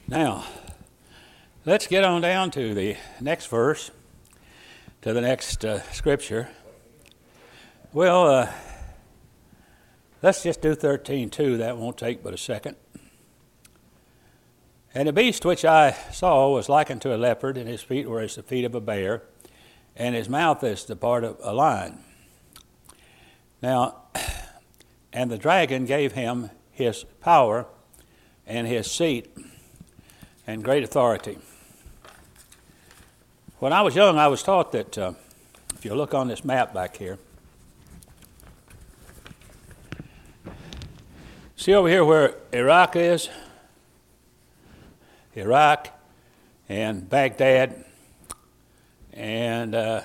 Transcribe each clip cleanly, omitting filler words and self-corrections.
Now, let's get on down to the next verse, to the next scripture. Well, let's just do 13 too. That won't take but a second. And the beast which I saw was likened to a leopard, and his feet were as the feet of a bear, and his mouth as the part of a lion. Now, and the dragon gave him his power and his seat and great authority. When I was young, I was taught that if you look on this map back here, see over here where Iraq is? Iraq and Baghdad, and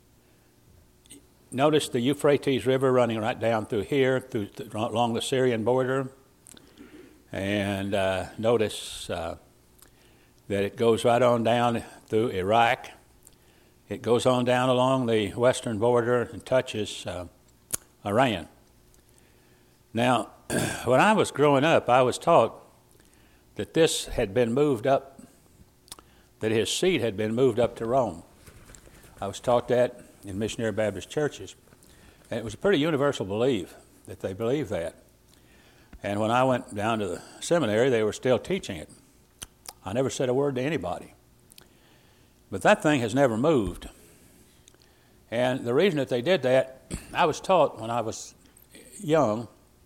notice the Euphrates River running right down through here, along the Syrian border, and notice that it goes right on down through Iraq. It goes on down along the western border and touches Iran. Now, when I was growing up, I was taught that this had been moved up, that his seat had been moved up to Rome. I was taught that in missionary Baptist churches. And it was a pretty universal belief that they believed that. And when I went down to the seminary, they were still teaching it. I never said a word to anybody. But that thing has never moved. And the reason that they did that, I was taught when I was young,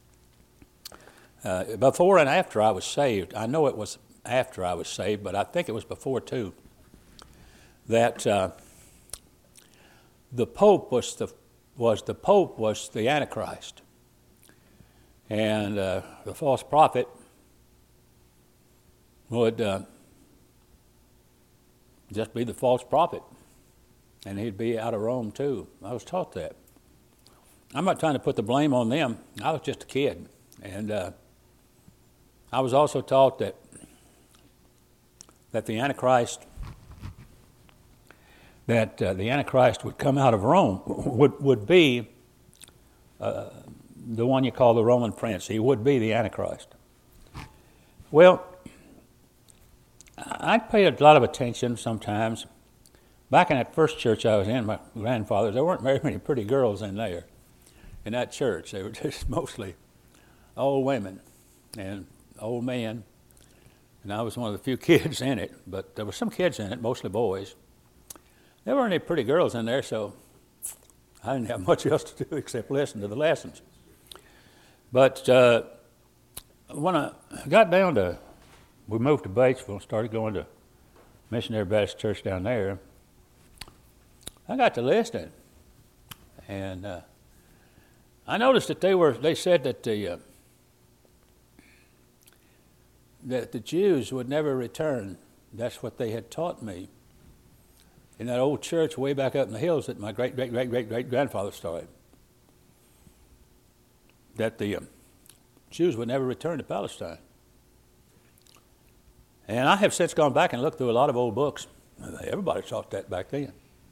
before and after I was saved. I know it was after I was saved, but I think it was before too. That the Pope was the Antichrist, and the false prophet would just be the false prophet, and he'd be out of Rome too. I was taught that. I'm not trying to put the blame on them. I was just a kid, and I was also taught that the Antichrist would come out of Rome, would be the one you call the Roman prince. He would be the Antichrist. Well, I paid a lot of attention sometimes. Back in that first church I was in, my grandfather's, there weren't very many pretty girls in there, in that church. They were just mostly old women and old men, and I was one of the few kids in it, but there were some kids in it, mostly boys. There weren't any pretty girls in there, so I didn't have much else to do except listen to the lessons. But when I got down to, we moved to Batesville, started going to Missionary Baptist Church down there, I got to listening, and I noticed that they said that the Jews would never return. That's what they had taught me in that old church way back up in the hills that my great-great-great-great-great-grandfather started, that the Jews would never return to Palestine. And I have since gone back and looked through a lot of old books. Everybody taught that back then.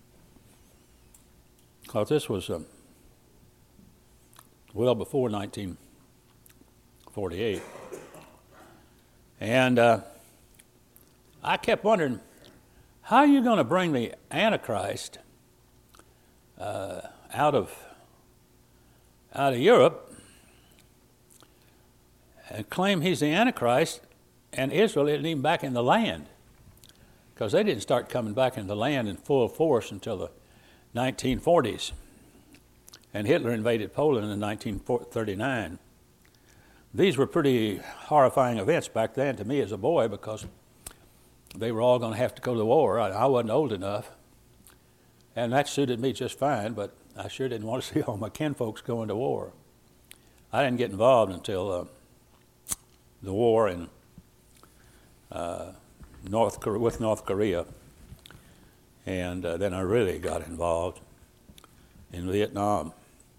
Because this was well before 1948. And I kept wondering, how are you going to bring the Antichrist out of Europe and claim he's the Antichrist, and Israel isn't even back in the land? Because they didn't start coming back in the land in full force until the 1940s. And Hitler invaded Poland in 1939. These were pretty horrifying events back then to me as a boy, because they were all going to have to go to the war. I wasn't old enough, and that suited me just fine, but I sure didn't want to see all my kinfolks going to war. I didn't get involved until the war in North Korea, and then I really got involved in Vietnam.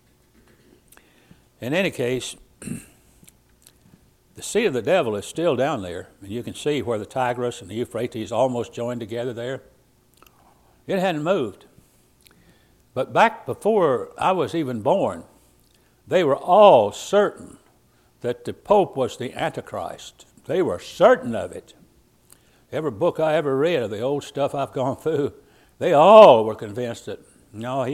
In any case, the seat of the devil is still down there, and you can see where the Tigris and the Euphrates almost joined together there. It hadn't moved. But back before I was even born, they were all certain that the Pope was the Antichrist. They were certain of it. every book I ever read of the old stuff I've gone through, they all were convinced that no,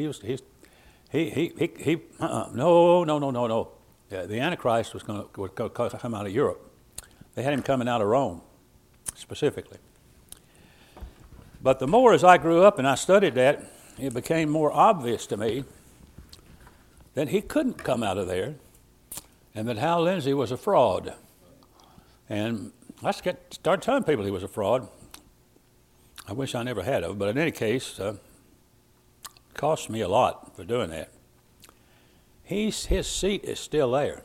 no. The Antichrist was going to come out of Europe. They had him coming out of Rome, specifically. But the more as I grew up and I studied that, it became more obvious to me that he couldn't come out of there, and that Hal Lindsey was a fraud. And I started telling people he was a fraud. I wish I never had of, but in any case, it cost me a lot for doing that. His seat is still there.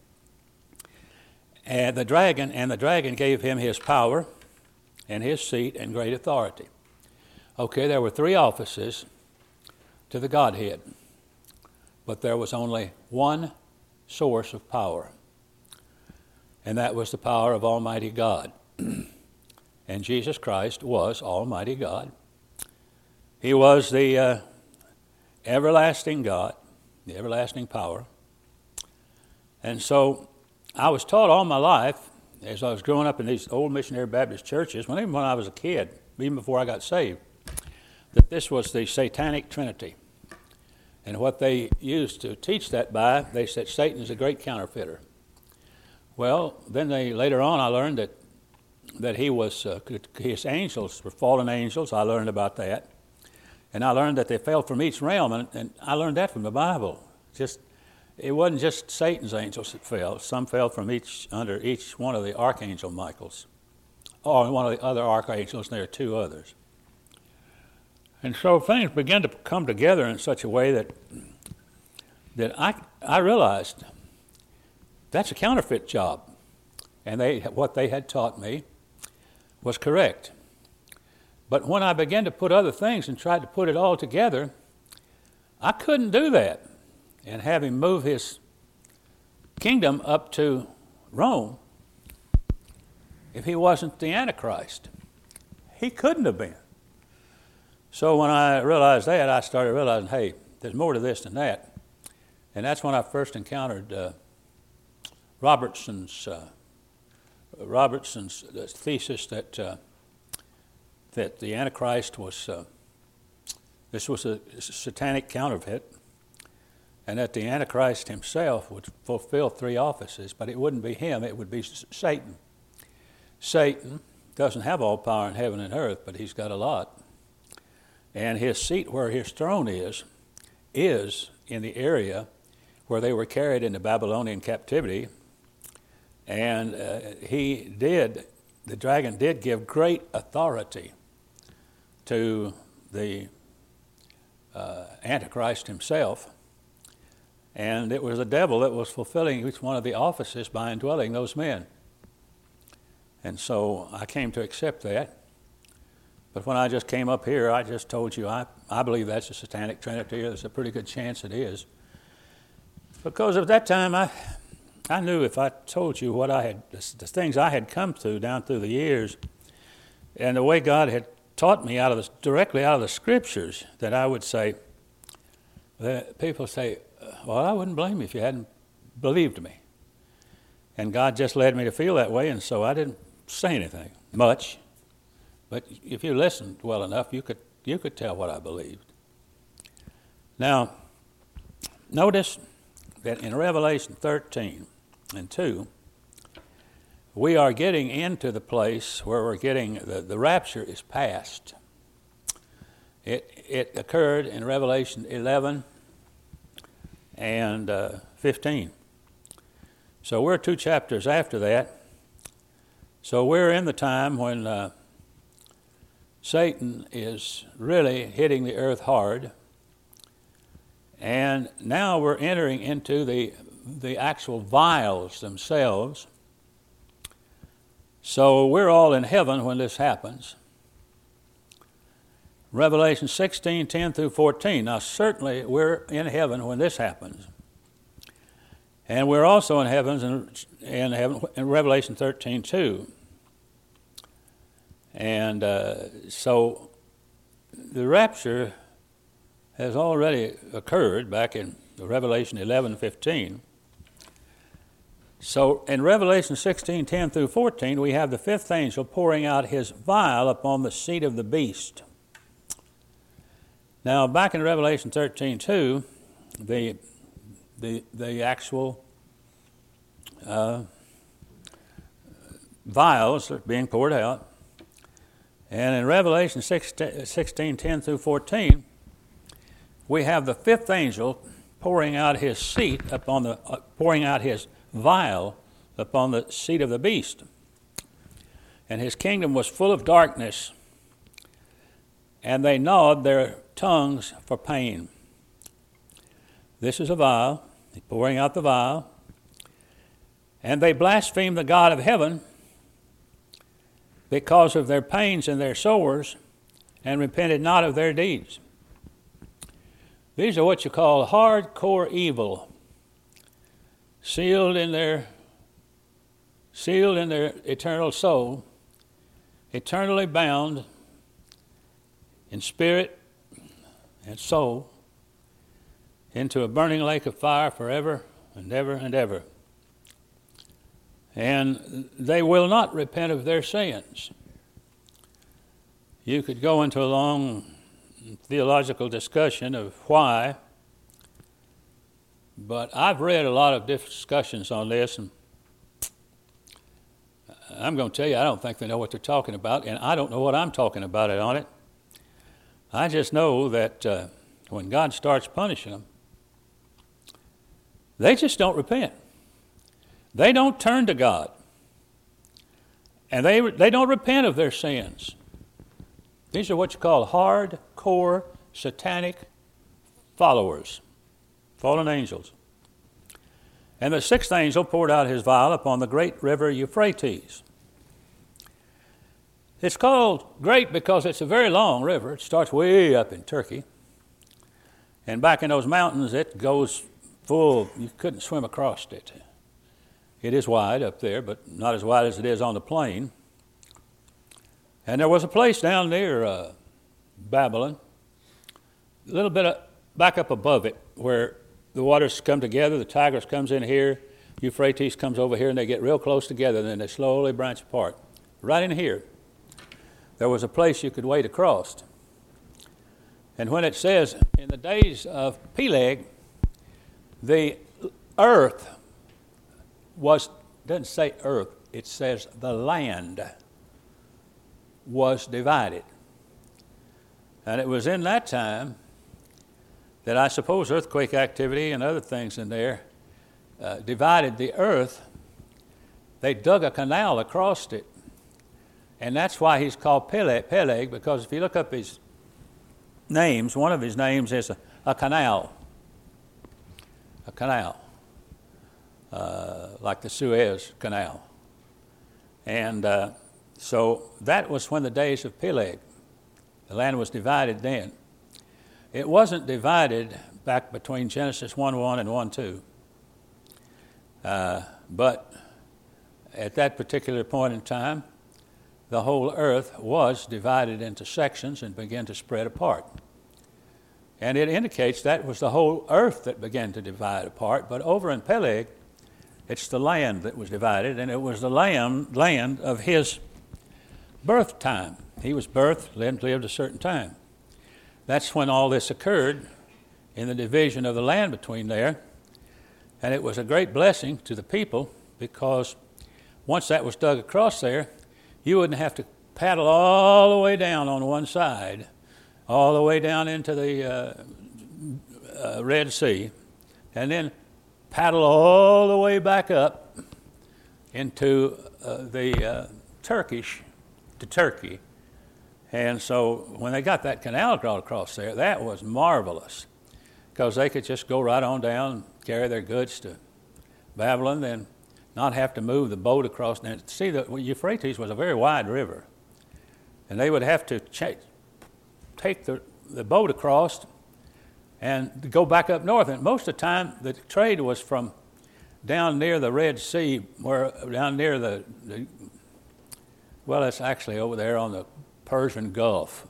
And the dragon gave him his power and his seat and great authority. Okay, there were 3 offices to the Godhead, but there was only one source of power, and that was the power of Almighty God. And Jesus Christ was Almighty God. He was the everlasting God, the everlasting power. And so I was taught all my life, as I was growing up in these old missionary Baptist churches, even when I was a kid, even before I got saved, that this was the Satanic Trinity. And what they used to teach that by, they said Satan is a great counterfeiter. Well, then later on I learned that he was, his angels were fallen angels. I learned about that. And I learned that they fell from each realm, and I learned that from the Bible. It wasn't just Satan's angels that fell. Some fell from under each one of the archangel Michaels, or one of the other archangels, and there are 2 others. And so things began to come together in such a way that I realized that's a counterfeit job. And what they had taught me was correct. But when I began to put other things and tried to put it all together, I couldn't do that. And have him move his kingdom up to Rome if he wasn't the Antichrist. He couldn't have been. So when I realized that, I started realizing, hey, there's more to this than that. And that's when I first encountered Robertson's thesis that the Antichrist was this was a satanic counterfeit, and that the Antichrist himself would fulfill 3 offices, but it wouldn't be him; it would be Satan. Satan doesn't have all power in heaven and earth, but he's got a lot. And his seat, where his throne is in the area where they were carried into Babylonian captivity. And the dragon did give great authority to the Antichrist himself. And it was the devil that was fulfilling each one of the offices by indwelling those men. And so I came to accept that. But when I just came up here, I just told you I believe that's a satanic trinity. There's a pretty good chance it is. Because at that time, I knew if I told you what the things I had come through down through the years, and the way God had taught me directly out of the Scriptures, that I would say, people say, well, I wouldn't blame you if you hadn't believed me. And God just led me to feel that way, and so I didn't say anything much. But if you listened well enough, you could tell what I believed. Now, notice that in Revelation 13 and 2, we are getting into the place where we're getting, the rapture is past. It occurred in Revelation 11 and 15. So we're 2 chapters after that. So we're in the time when Satan is really hitting the earth hard. And now we're entering into the actual vials themselves. So we're all in heaven when this happens. Revelation 16, 10 through 14. Now certainly we're in heaven when this happens. And we're also in heaven in Revelation 13, 2. And so the rapture has already occurred back in Revelation 11:15. So in Revelation 16:10 through 14, we have the fifth angel pouring out his vial upon the seat of the beast. Now, back in Revelation 13:2, the actual vials are being poured out. And in Revelation 16:10 through 14, we have the fifth angel pouring out his pouring out his vial upon the seat of the beast. And his kingdom was full of darkness, and they gnawed their tongues for pain. This is a vial, pouring out the vial. And they blasphemed the God of heaven because of their pains and their sores, and repented not of their deeds. These are what you call hardcore evil, sealed in their eternal soul, eternally bound in spirit and soul into a burning lake of fire forever and ever and ever. And they will not repent of their sins. You could go into a long theological discussion of why, but I've read a lot of discussions on this, and I'm going to tell you, I don't think they know what they're talking about, and I don't know what I'm talking about on it. I just know that when God starts punishing them, they just don't repent. They don't turn to God. And they don't repent of their sins. These are what you call hardcore satanic followers, fallen angels. And the sixth angel poured out his vial upon the great river Euphrates. It's called great because it's a very long river. It starts way up in Turkey. And back in those mountains, it goes full. You couldn't swim across it. It is wide up there, but not as wide as it is on the plain. And there was a place down near Babylon, a little bit back up above it, where the waters come together. The Tigris comes in here, Euphrates comes over here, and they get real close together, and then they slowly branch apart. Right in here, there was a place you could wade across. And when it says, in the days of Peleg, the earth doesn't say earth, it says the land was divided. And it was in that time that I suppose earthquake activity and other things in there divided the earth. They dug a canal across it. And that's why he's called Peleg, because if you look up his names, one of his names is a canal. A canal. Like the Suez Canal. And so that was when the days of Peleg. The land was divided then. It wasn't divided back between Genesis 1:1 and 1:2. But at that particular point in time, the whole earth was divided into sections and began to spread apart. And it indicates that was the whole earth that began to divide apart. But over in Peleg, it's the land that was divided, and it was the land of his birth time. He was birthed, lived a certain time. That's when all this occurred, in the division of the land between there. And it was a great blessing to the people, because once that was dug across there, you wouldn't have to paddle all the way down on one side, all the way down into the Red Sea, and then paddle all the way back up into Turkey. And so when they got that canal drawn across there, that was marvelous, because they could just go right on down, carry their goods to Babylon, and not have to move the boat across. And see, the Euphrates was a very wide river, and they would have to take the boat across and go back up north. And most of the time, the trade was from down near the Red Sea, down near it's actually over there on the Persian Gulf.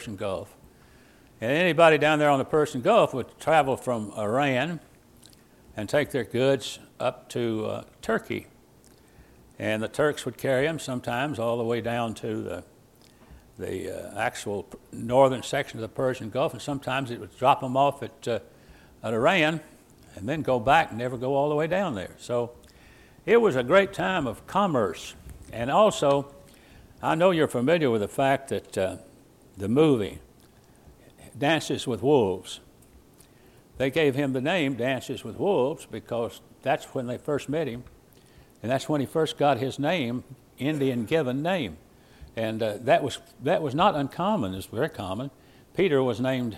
And anybody down there on the Persian Gulf would travel from Iran and take their goods up to Turkey. And the Turks would carry them sometimes all the way down to the actual northern section of the Persian Gulf, and sometimes it would drop them off at Iran and then go back and never go all the way down there. So it was a great time of commerce. And also, I know you're familiar with the fact that the movie Dances with Wolves, they gave him the name Dances with Wolves because that's when they first met him, and that's when he first got his name, Indian given name. And that was not uncommon. It's very common. Peter was named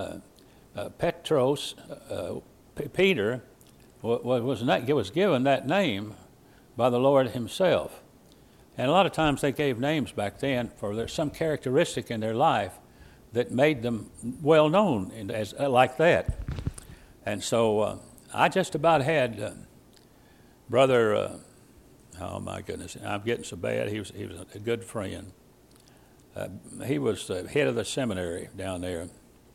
Petros. Peter was given that name by the Lord himself. And a lot of times they gave names back then for there's some characteristic in their life that made them well known as like that. And so I just about had Brother, oh my goodness, I'm getting so bad. He was a good friend. He was the head of the seminary down there.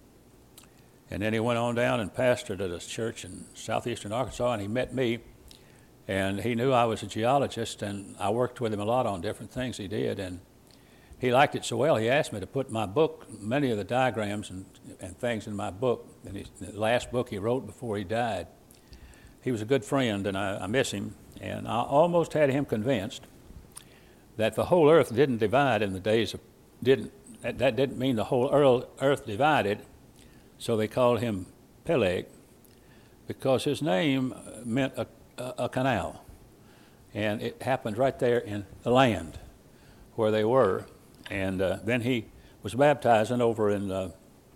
And then he went on down and pastored at a church in southeastern Arkansas, and he met me. And he knew I was a geologist, and I worked with him a lot on different things he did. And he liked it so well, he asked me to put my book, many of the diagrams and things in my book, in the last book he wrote before he died. He was a good friend, and I miss him. And I almost had him convinced that the whole earth didn't divide in the days of, that didn't mean the whole earth divided, so they called him Peleg, because his name meant a canal. And it happened right there in the land where they were. And then he was baptizing over in,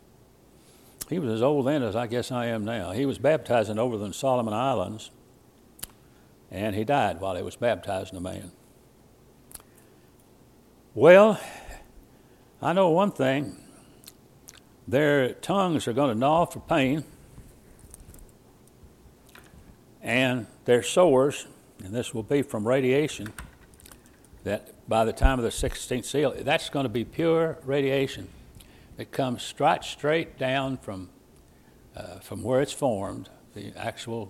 he was as old then as I guess I am now. He was baptizing over in Solomon Islands, and he died while he was baptizing a man. Well, I know one thing. Their tongues are going to gnaw for pain, and their sores, and this will be from radiation, that by the time of the 16th seal, that's going to be pure radiation that comes straight down from where it's formed, the actual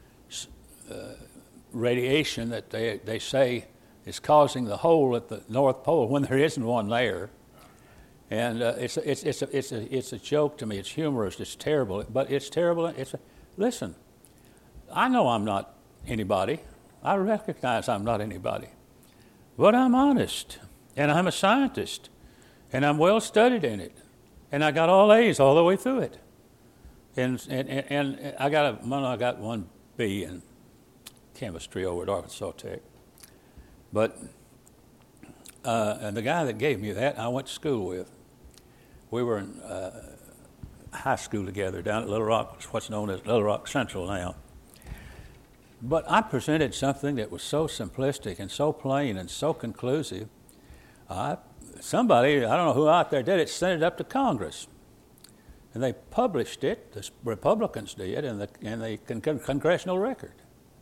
radiation that they say is causing the hole at the North Pole when there isn't one there. And it's a joke to me. It's humorous. It's terrible, but it's terrible. Listen, I know I'm not anybody. I recognize I'm not anybody, but I'm honest, and I'm a scientist, and I'm well studied in it, and I got all A's all the way through it, and I got one B in chemistry over at Arkansas Tech, but and the guy that gave me that I went to school with. We were in high school together down at Little Rock, what's known as Little Rock Central now. But I presented something that was so simplistic and so plain and so conclusive. Somebody, I don't know who out there did it, sent it up to Congress. And they published it, the Republicans did, in the Congressional Record.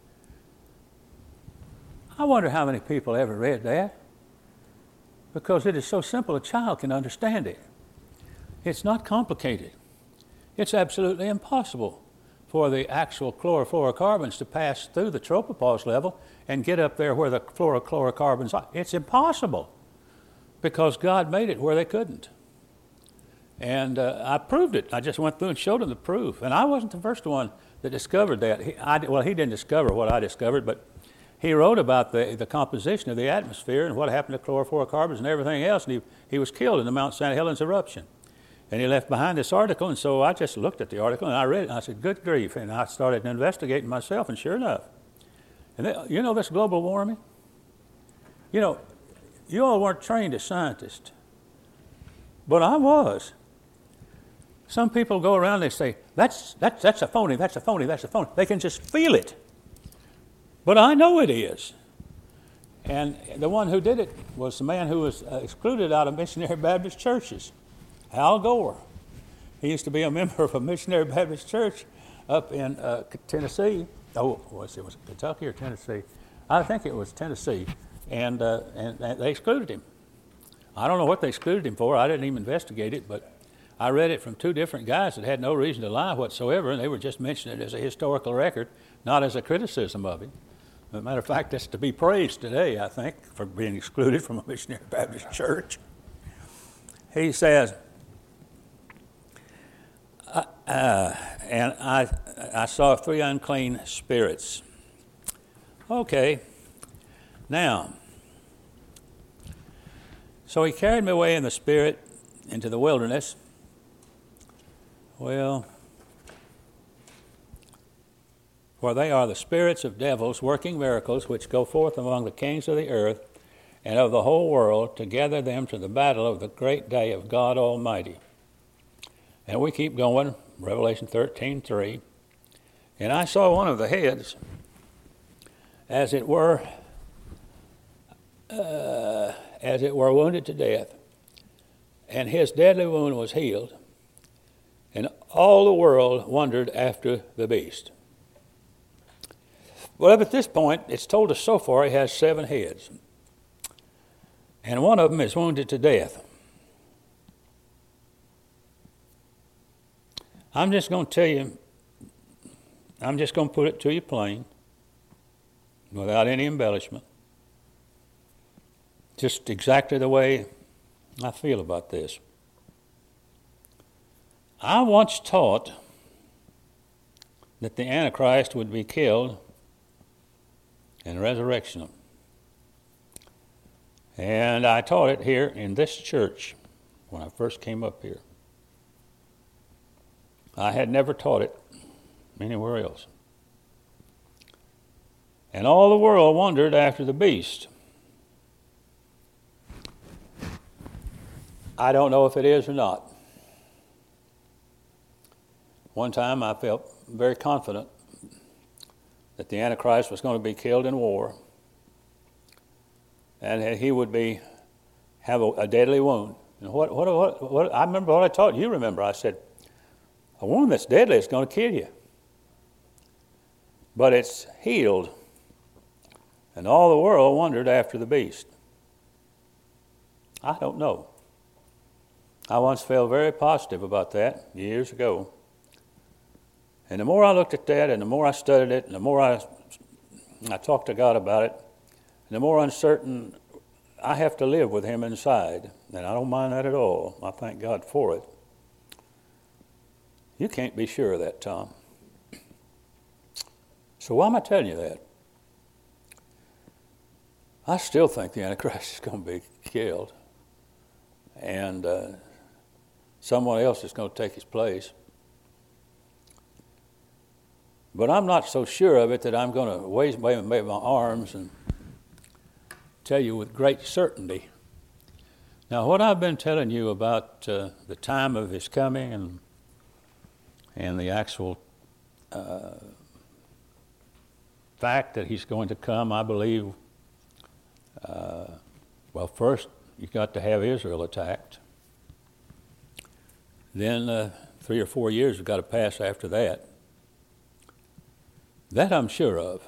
I wonder how many people ever read that, because it is so simple a child can understand it. It's not complicated. It's absolutely impossible for the actual chlorofluorocarbons to pass through the tropopause level and get up there where the fluorocarbons are. It's impossible, because God made it where they couldn't. And I proved it. I just went through and showed him the proof. And I wasn't the first one that discovered that. He didn't discover what I discovered, but he wrote about the composition of the atmosphere and what happened to chlorofluorocarbons and everything else, and he was killed in the Mount St. Helens eruption. And he left behind this article, and so I just looked at the article, and I read it, and I said, good grief, and I started investigating myself, and sure enough. And this global warming? You all weren't trained as scientists, but I was. Some people go around, they say, that's a phony, that's a phony, that's a phony. They can just feel it. But I know it is. And the one who did it was the man who was excluded out of missionary Baptist churches, Al Gore. He used to be a member of a missionary Baptist church up in Tennessee. Was it Kentucky or Tennessee? I think it was Tennessee. And they excluded him. I don't know what they excluded him for. I didn't even investigate it, but I read it from two different guys that had no reason to lie whatsoever, and they were just mentioning it as a historical record, not as a criticism of him. As a matter of fact, that's to be praised today, I think, for being excluded from a missionary Baptist church. He says, and I saw 3 unclean spirits. Okay, now, so he carried me away in the spirit into the wilderness. Well, for they are the spirits of devils working miracles, which go forth among the kings of the earth and of the whole world to gather them to the battle of the great day of God Almighty. And we keep going, Revelation 13:3. And I saw one of the heads, as it were wounded to death, and his deadly wound was healed, and all the world wondered after the beast. Well, up at this point, it's told us so far he has 7 heads, and one of them is wounded to death. I'm just going to tell you, I'm just going to put it to you plain, without any embellishment, just exactly the way I feel about this. I once taught that the Antichrist would be killed and resurrection. And I taught it here in this church when I first came up here. I had never taught it anywhere else. And all the world wondered after the beast. I don't know if it is or not. One time I felt very confident that the Antichrist was going to be killed in war, and that he would have a deadly wound. And what I remember what I taught you. Remember, I said, a wound that's deadly is going to kill you, but it's healed. And all the world wondered after the beast. I don't know. I once felt very positive about that years ago. And the more I looked at that, and the more I studied it, and the more I talked to God about it, and the more uncertain I have to live with Him inside. And I don't mind that at all. I thank God for it. You can't be sure of that, Tom. So why am I telling you that? I still think the Antichrist is going to be killed, and someone else is going to take his place. But I'm not so sure of it that I'm going to wave my arms and tell you with great certainty. Now, what I've been telling you about the time of his coming and the actual fact that he's going to come, I believe, well, first you've got to have Israel attacked. Then 3 or 4 years have got to pass after that. That I'm sure of.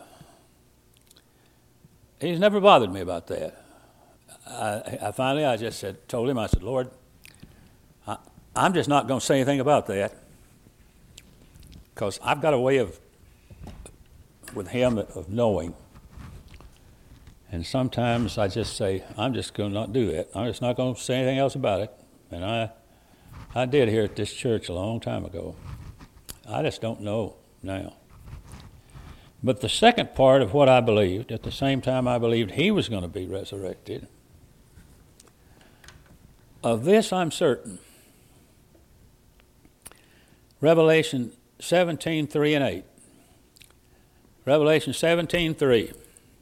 He's never bothered me about that. I finally told him, I said, Lord, I'm just not going to say anything about that, because I've got a way with him of knowing. And sometimes I just say, I'm just going to not do that. I'm just not going to say anything else about it. And I did here at this church a long time ago. I just don't know now. But the second part of what I believed, at the same time I believed he was going to be resurrected, of this I'm certain. Revelation 17:3 and 8. Revelation 17:3.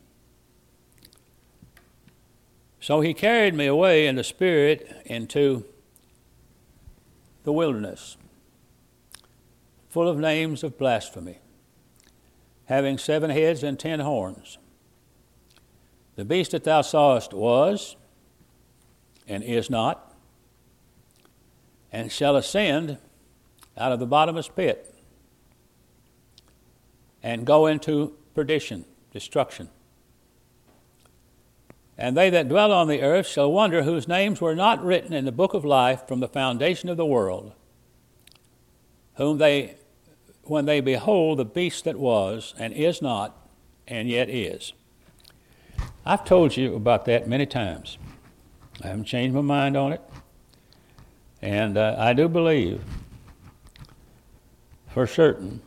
So he carried me away in the Spirit into the wilderness, full of names of blasphemy, having 7 heads and 10 horns. The beast that thou sawest was, and is not, and shall ascend out of the bottomless pit, and go into perdition, destruction. And they that dwell on the earth shall wonder whose names were not written in the book of life from the foundation of the world, whom they, when they behold the beast that was, and is not, and yet is. I've told you about that many times. I haven't changed my mind on it. And I do believe, for certain,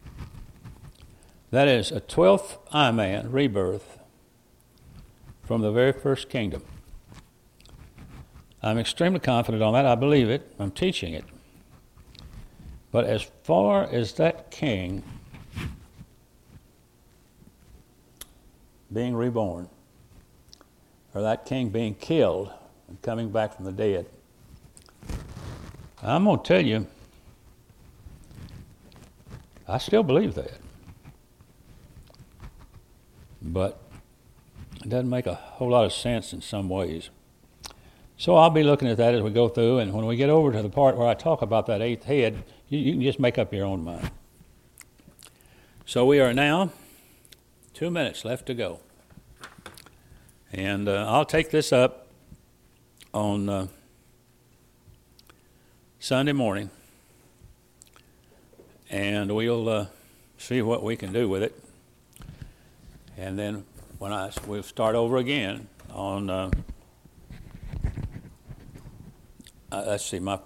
that is a 12th I-Man rebirth from the very first kingdom. I'm extremely confident on that. I believe it. I'm teaching it. But as far as that king being reborn, or that king being killed and coming back from the dead, I'm going to tell you, I still believe that. But it doesn't make a whole lot of sense in some ways. So I'll be looking at that as we go through, and when we get over to the part where I talk about that eighth head, you can just make up your own mind. So we are now 2 minutes left to go. And I'll take this up on Sunday morning, and we'll see what we can do with it. And then we'll start over again on, let's see, my